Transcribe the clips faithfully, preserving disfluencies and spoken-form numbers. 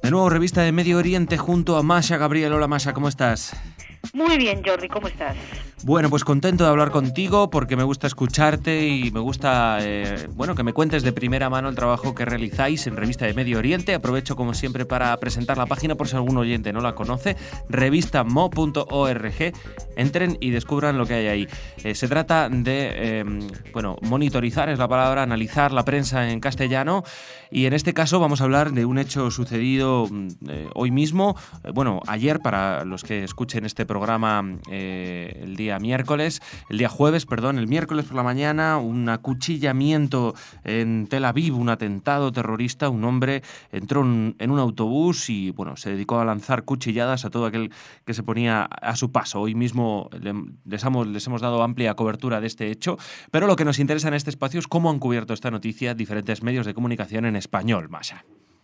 De nuevo, revista de Medio Oriente junto a Masha Gabriel. Hola Masha, ¿cómo estás? Muy bien, Jordi, ¿cómo estás? Bueno, pues contento de hablar contigo porque me gusta escucharte y me gusta, eh, bueno, que me cuentes de primera mano el trabajo que realizáis en Revista de Medio Oriente. Aprovecho como siempre para presentar la página por si algún oyente no la conoce, revista mo punto org. Entren y descubran lo que hay ahí. Eh, se trata de, eh, bueno, monitorizar es la palabra, analizar la prensa en castellano y en este caso vamos a hablar de un hecho sucedido eh, hoy mismo, eh, bueno, ayer para los que escuchen este programa eh, el día miércoles, el día jueves, perdón, el miércoles por la mañana, un acuchillamiento en Tel Aviv, un atentado terrorista. Un hombre entró en, en un autobús y, bueno, se dedicó a lanzar cuchilladas a todo aquel que se ponía a su paso. Hoy mismo le, les, hemos, les hemos dado amplia cobertura de este hecho, pero lo que nos interesa en este espacio es cómo han cubierto esta noticia diferentes medios de comunicación en español, Masha.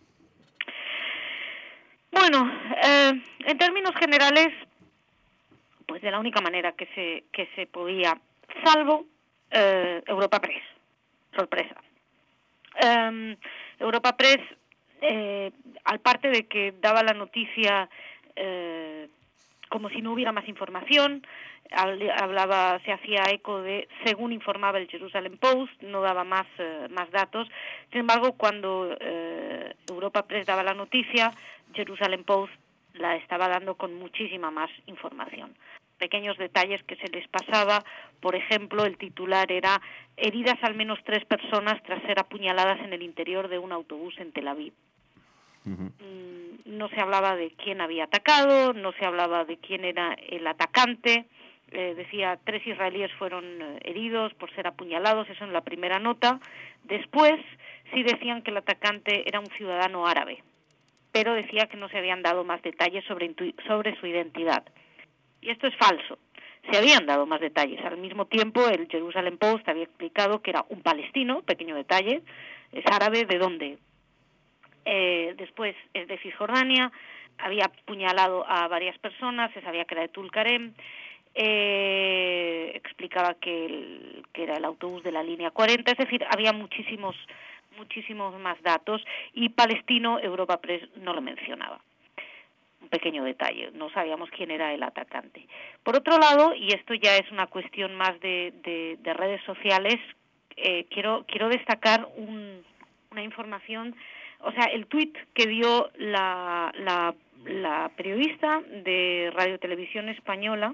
Bueno, eh, en términos generales, pues de la única manera que se que se podía, salvo eh, Europa Press, sorpresa. Eh, Europa Press, eh, al parte de que daba la noticia eh, como si no hubiera más información, hablaba, se hacía eco de, según informaba el Jerusalem Post, no daba más eh, más datos. Sin embargo, cuando eh, Europa Press daba la noticia, Jerusalem Post la estaba dando con muchísima más información. Pequeños detalles que se les pasaba, por ejemplo, el titular era heridas al menos tres personas tras ser apuñaladas en el interior de un autobús en Tel Aviv. Uh-huh. No se hablaba de quién había atacado, no se hablaba de quién era el atacante. Eh, decía, tres israelíes fueron eh, heridos por ser apuñalados, eso en la primera nota. Después sí decían que el atacante era un ciudadano árabe, pero decía que no se habían dado más detalles sobre, sobre su identidad. Y esto es falso. Se habían dado más detalles. Al mismo tiempo, el Jerusalem Post había explicado que era un palestino, pequeño detalle, es árabe, ¿de dónde? Eh, después es de Cisjordania, había apuñalado a varias personas, se sabía que era de Tulkarem, eh, explicaba que, el, que era el autobús de la línea cuarenta, es decir, había muchísimos, muchísimos más datos, y palestino, Europa Press no lo mencionaba. Un pequeño detalle, no sabíamos quién era el atacante. Por otro lado, y esto ya es una cuestión más de, de, de redes sociales, eh, quiero, quiero destacar un, una información. O sea, el tuit que dio la, la, la periodista de Radio Televisión Española,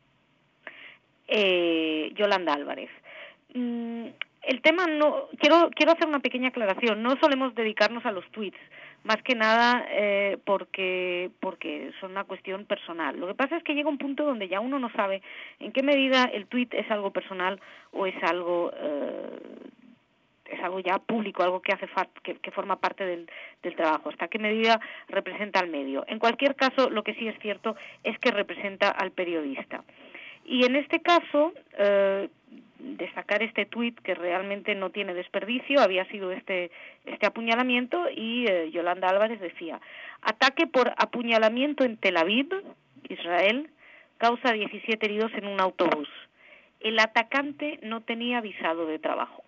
eh, Yolanda Álvarez. Mm, el tema no, quiero quiero hacer una pequeña aclaración. No solemos dedicarnos a los tuits, más que nada eh, porque porque son una cuestión personal. Lo que pasa es que llega un punto donde ya uno no sabe en qué medida el tuit es algo personal o es algo eh, es algo ya público, algo que hace fa- que, que forma parte del, del trabajo, hasta qué medida representa al medio. En cualquier caso, lo que sí es cierto es que representa al periodista. Y en este caso, eh, destacar este tuit que realmente no tiene desperdicio, había sido este, este apuñalamiento, y eh, Yolanda Álvarez decía: ataque por apuñalamiento en Tel Aviv, Israel, causa diecisiete heridos en un autobús. El atacante no tenía visado de trabajo.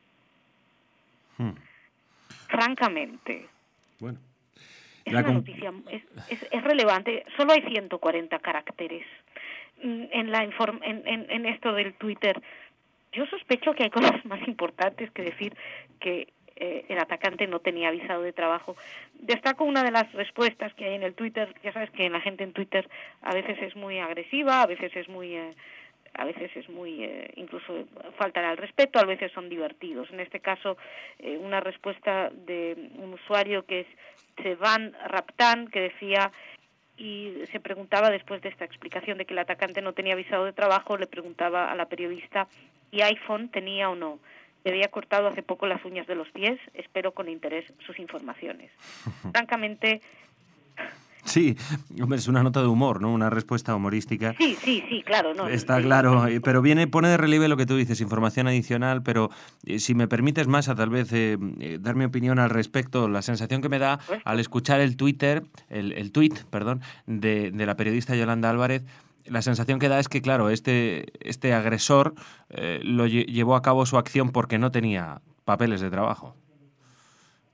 Hmm. Francamente, bueno, es una noticia, es, es, es relevante. Solo hay ciento cuarenta caracteres en, la inform, en, en, en esto del Twitter. Yo sospecho que hay cosas más importantes que decir que eh, el atacante no tenía visado de trabajo. Destaco una de las respuestas que hay en el Twitter. Ya sabes que la gente en Twitter a veces es muy agresiva, a veces es muy... Eh, a veces es muy, eh, incluso faltan al respeto, a veces son divertidos. En este caso, eh, una respuesta de un usuario que es Sevan Raptan, que decía, y se preguntaba después de esta explicación de que el atacante no tenía visado de trabajo, le preguntaba a la periodista, ¿y iPhone tenía o no? Le había cortado hace poco las uñas de los pies, espero con interés sus informaciones. Francamente... Sí, hombre, es una nota de humor, ¿no? Una respuesta humorística. Sí, sí, sí, claro. No, Está sí, claro, sí. Pero viene, pone de relieve lo que tú dices, información adicional, pero eh, si me permites más, a tal vez eh, eh, dar mi opinión al respecto, la sensación que me da al escuchar el Twitter, el, el tuit, perdón, de, de la periodista Yolanda Álvarez, la sensación que da es que, claro, este, este agresor eh, lo lle- llevó a cabo su acción porque no tenía papeles de trabajo.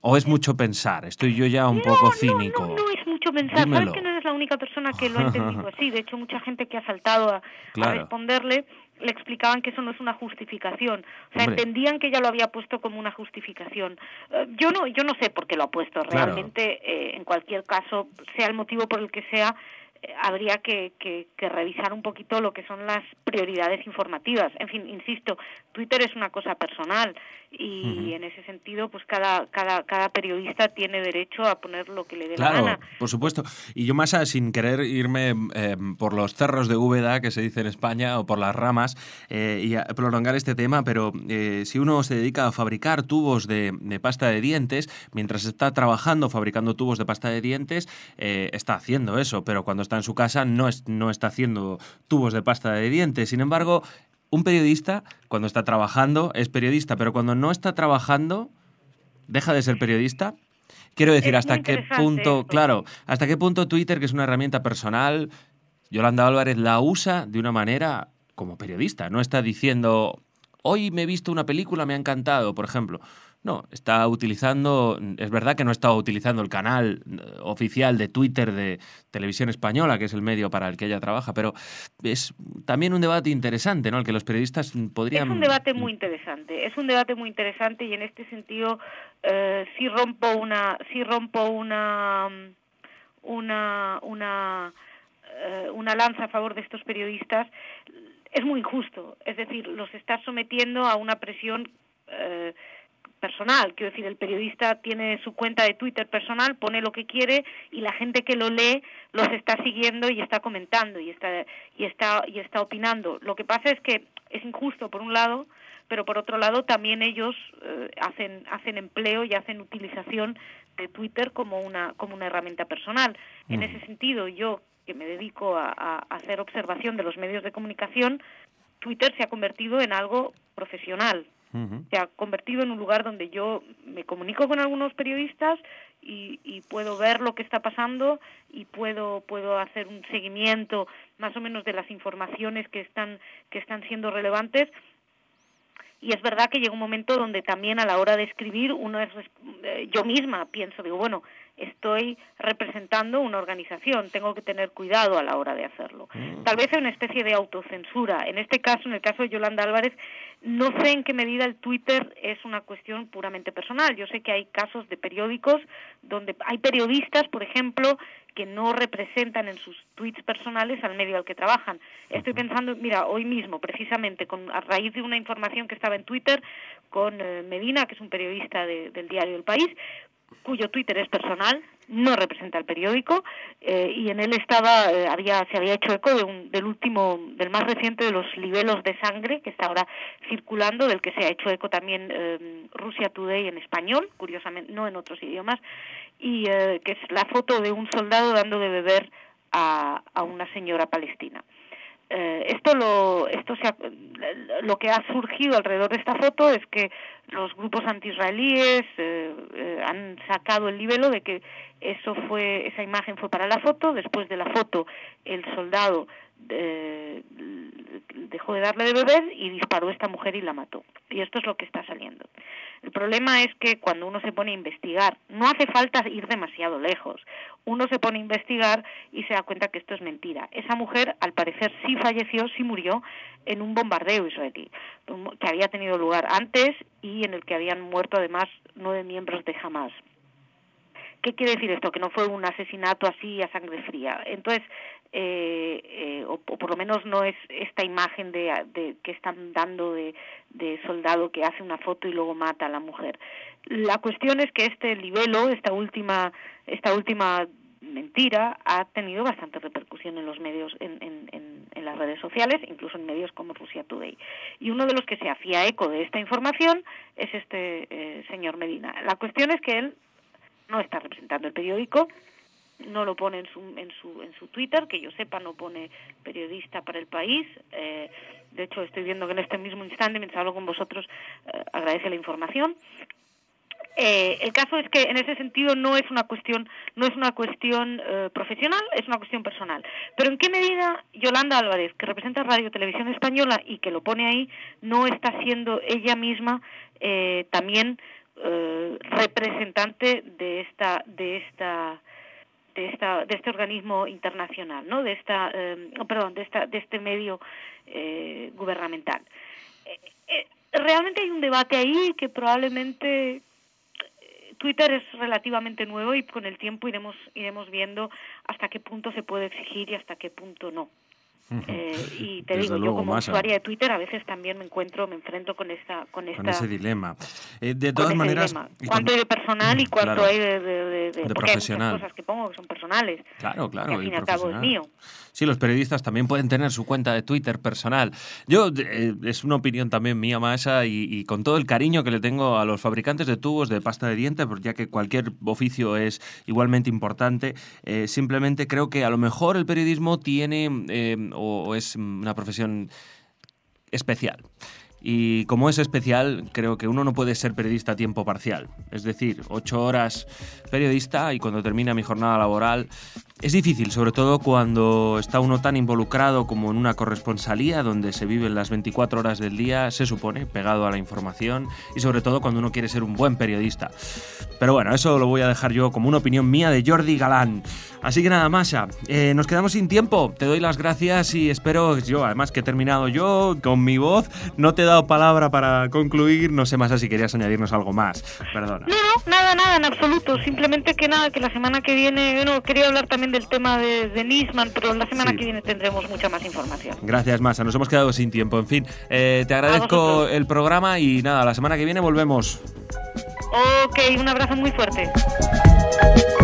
¿O es mucho pensar? Estoy yo ya un no, poco no, cínico. No, no es mucho pensar. Dímelo. Sabes que no eres la única persona que lo ha entendido así. De hecho, mucha gente que ha saltado a, claro. a responderle le explicaban que eso no es una justificación. O sea, Hombre. entendían que ella lo había puesto como una justificación. Uh, yo no yo no sé por qué lo ha puesto. Realmente, claro. eh, en cualquier caso, sea el motivo por el que sea, eh, habría que, que, que revisar un poquito lo que son las prioridades informativas. En fin, insisto, Twitter es una cosa personal y uh-huh. en ese sentido, pues cada cada cada periodista tiene derecho a poner lo que le dé claro, la gana. Por supuesto. Y yo más sin querer irme eh, por los cerros de Úbeda, que se dice en España, o por las ramas, eh, y a prolongar este tema, pero eh, si uno se dedica a fabricar tubos de, de pasta de dientes, mientras está trabajando fabricando tubos de pasta de dientes, eh, está haciendo eso, pero cuando está en su casa no, es, no está haciendo tubos de pasta de dientes. Sin embargo, un periodista, cuando está trabajando, es periodista, pero cuando no está trabajando, deja de ser periodista. Quiero decir, es hasta qué punto, esto. claro, hasta qué punto Twitter, que es una herramienta personal, Yolanda Álvarez la usa de una manera como periodista. No está diciendo, hoy me he visto una película, me ha encantado, por ejemplo. No, está utilizando, es verdad que no está utilizando el canal oficial de Twitter de Televisión Española, que es el medio para el que ella trabaja, pero es también un debate interesante, ¿no? El que los periodistas podrían... Es un debate muy interesante, es un debate muy interesante y en este sentido eh, sí rompo una, sí rompo una, una, una, eh, una lanza a favor de estos periodistas. Es muy injusto, es decir, los está sometiendo a una presión eh, personal. Quiero decir, el periodista tiene su cuenta de Twitter personal, pone lo que quiere y la gente que lo lee los está siguiendo y está comentando y está y está y está opinando. Lo que pasa es que es injusto por un lado, pero por otro lado también ellos eh, hacen hacen empleo y hacen utilización de Twitter como una como una herramienta personal. Mm. En ese sentido, yo que me dedico a, a hacer observación de los medios de comunicación, Twitter se ha convertido en algo profesional. Uh-huh. Se ha convertido en un lugar donde yo me comunico con algunos periodistas y, y puedo ver lo que está pasando y puedo puedo hacer un seguimiento más o menos de las informaciones que están que están siendo relevantes. Y es verdad que llega un momento donde también a la hora de escribir uno es, yo misma pienso, digo, bueno, estoy representando una organización, tengo que tener cuidado a la hora de hacerlo. Tal vez hay una especie de autocensura. En este caso, en el caso de Yolanda Álvarez, no sé en qué medida el Twitter es una cuestión puramente personal. Yo sé que hay casos de periódicos donde hay periodistas, por ejemplo, que no representan en sus tweets personales al medio al que trabajan. Estoy pensando, mira, hoy mismo, precisamente, con a raíz de una información que estaba en Twitter con eh, Medina, que es un periodista de, del diario El País, cuyo Twitter es personal, no representa al periódico, eh, y en él estaba, eh, había, se había hecho eco de un, del último, del más reciente de los libelos de sangre que está ahora circulando, del que se ha hecho eco también eh, Russia Today en español, curiosamente, no en otros idiomas, y eh, que es la foto de un soldado dando de beber a, a una señora palestina. Eh, esto lo esto se ha, lo que ha surgido alrededor de esta foto es que los grupos antiisraelíes eh, eh, han sacado el libelo de que eso fue esa imagen fue para la foto. Después de la foto el soldado eh, dejó de darle de beber y disparó a esta mujer y la mató, y esto es lo que está saliendo. El problema es que cuando uno se pone a investigar, no hace falta ir demasiado lejos, uno se pone a investigar y se da cuenta que esto es mentira. Esa mujer, al parecer, sí falleció, sí murió en un bombardeo israelí que había tenido lugar antes y en el que habían muerto además nueve miembros de Hamas. ¿Qué quiere decir esto? Que no fue un asesinato así a sangre fría. Entonces, eh, eh, o, o por lo menos no es esta imagen de, de que están dando de, de soldado que hace una foto y luego mata a la mujer. La cuestión es que este libelo, esta última, esta última mentira, ha tenido bastante repercusión en los medios, en, en, en, en las redes sociales, incluso en medios como Russia Today. Y uno de los que se hacía eco de esta información es este eh, señor Medina. La cuestión es que él no está representando el periódico, no lo pone en su en su en su Twitter, que yo sepa no pone periodista para El País. Eh, de hecho estoy viendo que en este mismo instante, mientras hablo con vosotros, eh, agradece la información. Eh, el caso es que en ese sentido no es una cuestión no es una cuestión eh, profesional, es una cuestión personal. Pero ¿en qué medida Yolanda Álvarez, que representa Radio Televisión Española y que lo pone ahí, no está siendo ella misma eh, también eh, representante de esta de esta de esta de este organismo internacional, ¿no? De esta eh, perdón, de esta de este medio eh, gubernamental. Eh, eh, realmente hay un debate ahí que probablemente Twitter es relativamente nuevo y con el tiempo iremos iremos viendo hasta qué punto se puede exigir y hasta qué punto no. Eh, y te Desde digo, luego, yo como Masha, usuaria de Twitter a veces también me encuentro, me enfrento con esta, con esta, con ese dilema. Eh, de con todas ese maneras, dilema. y ¿Cuánto con- hay de personal y cuánto Claro, hay de, de, de, de- de porque hay profesional. muchas cosas que pongo que son personales. Claro, Que claro, al y fin y al cabo es profesional. mío. Sí, los periodistas también pueden tener su cuenta de Twitter personal. Yo, eh, es una opinión también mía, Masha, y, y con todo el cariño que le tengo a los fabricantes de tubos de pasta de dientes, porque ya que cualquier oficio es igualmente importante, eh, simplemente creo que a lo mejor el periodismo tiene eh, o, o es una profesión especial. Y como es especial, creo que uno no puede ser periodista a tiempo parcial. Es decir, ocho horas periodista y cuando termina mi jornada laboral es difícil, sobre todo cuando está uno tan involucrado como en una corresponsalía donde se viven las veinticuatro horas del día, se supone, pegado a la información y sobre todo cuando uno quiere ser un buen periodista. Pero bueno, eso lo voy a dejar yo como una opinión mía de Jordi Galán. Así que nada, Masha, eh, nos quedamos sin tiempo. Te doy las gracias y espero, yo además que he terminado yo con mi voz, no te he dado palabra para concluir. No sé, Masha, si querías añadirnos algo más. Perdona. No, no, nada, nada, en absoluto. Simplemente que nada, que la semana que viene, bueno, quería hablar también del tema de, de Nisman, pero la semana Sí. que viene tendremos mucha más información. Gracias, Masha. Nos hemos quedado sin tiempo. En fin, eh, te agradezco vosotros. el programa y nada, la semana que viene volvemos. Ok, un abrazo muy fuerte.